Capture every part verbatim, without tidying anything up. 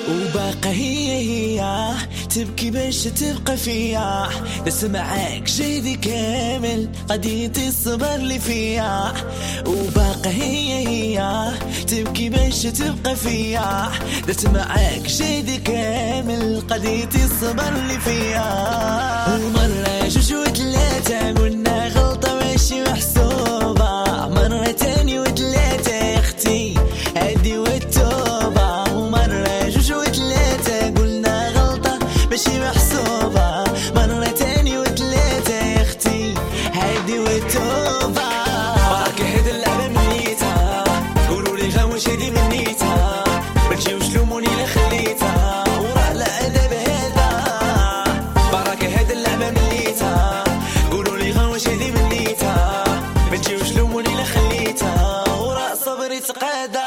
وباقى هي هي تبكي باش تبقى فيا، نسمعك جيدي كامل قضيتي الصبر اللي فيا. وباقى هي هي تبكي باش تبقى فيا، نسمعك جيدي كامل قضيتي الصبر اللي فيا. ومرة جوج وثلاثة قلنا غلطة ماشي محسوبة، مرة تاني وثلاثة يا اختي هادي والتوبة. ومرة جوج وثلاثة قلنا غلطة ماشي محسوبة، مرة تاني وثلاثة يا اختي هادي والتوبة. راك هاد اللعبة مليتها قولوا لي غاوش هادي منيتها، ما تجيوش لوموني لا خليتها وراه الادب هذا. راك هاد اللعبة مليتها قولوا لي غاوش هادي منيتها، ما تجيوش لوموني لا خليتها وراه صبري تقادا.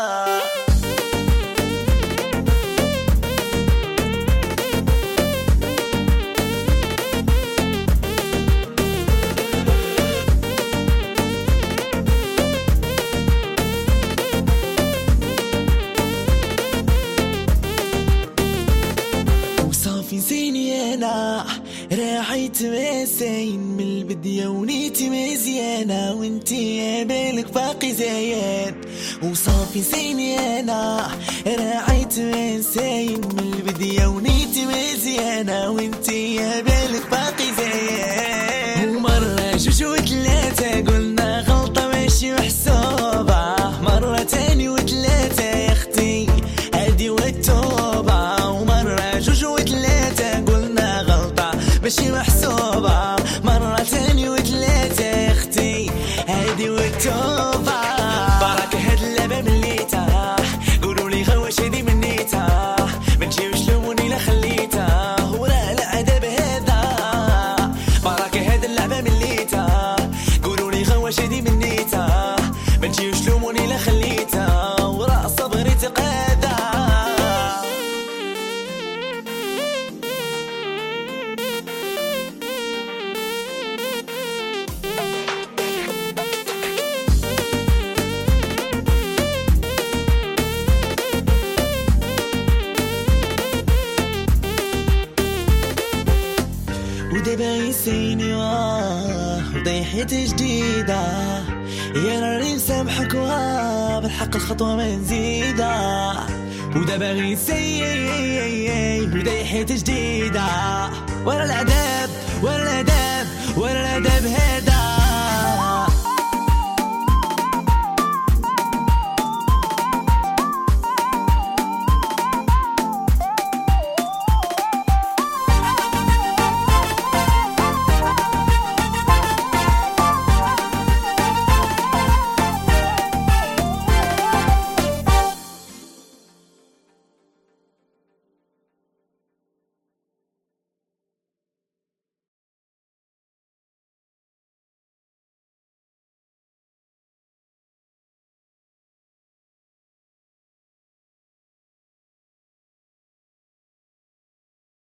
نسيني انا راعيت ماسين من البداية ونيتي مزيانة، وانتي يا بالك باقي زين. وصافي نسيني انا راعيت ماسين من البداية ونيتي مزيانة، وانتي يا بالك باقي زين. ومرة جوج وثلاثة قلنا غلطة ماشي محسوبة، مرة تاني وثلاثة يا اختي هادي والتوبة. ومرة جوج وثلاثة قلنا غلطة ماشي محسوبة، مرة تاني وثلاثة يا اختي هادي والتوبة. برك هاد اللعبة مليتها قولوا لي غواش هادي منيتها، ما تجيوش لوموني لا خليتها وراه الادب هذا. برك هاد اللعبة مليتها قولوا لي غواش هادي منيتها، ما تجيوش لوموني لا خليتها وراه صبري تقادا. ودابا يسيني واه وضيحة جديدة، يا راني مسامحك واه بالحق الخطوة ما نزيدها. ودابا غيسيني وضيحة جديدة، ورا العذاب ورا العذاب